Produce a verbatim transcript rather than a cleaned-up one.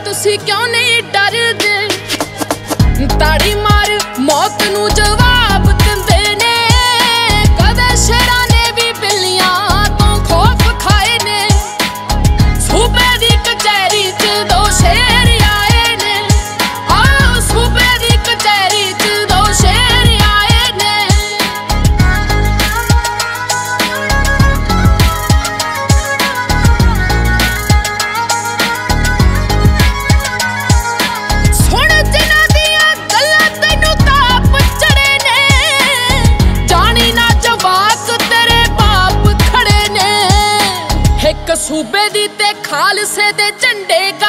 तुसी क्यों नहीं डरदे? ताड़ी मार मौत नू जवाब दिंदे ने। कदे शेरां ने भी बिल्लियां तो खौफ खाए ने। सूबे दी कचहरी च दो शेर आए ने। आओ सूबे दी कचहरी च दो शेर आए ने। सुन जिन्हां दियां गल्लां तैनूं ताप चढ़े ने। जानी ना जवाक तेरे बाप खड़े ने। एक सूबे दी ते खालसे दे झंडे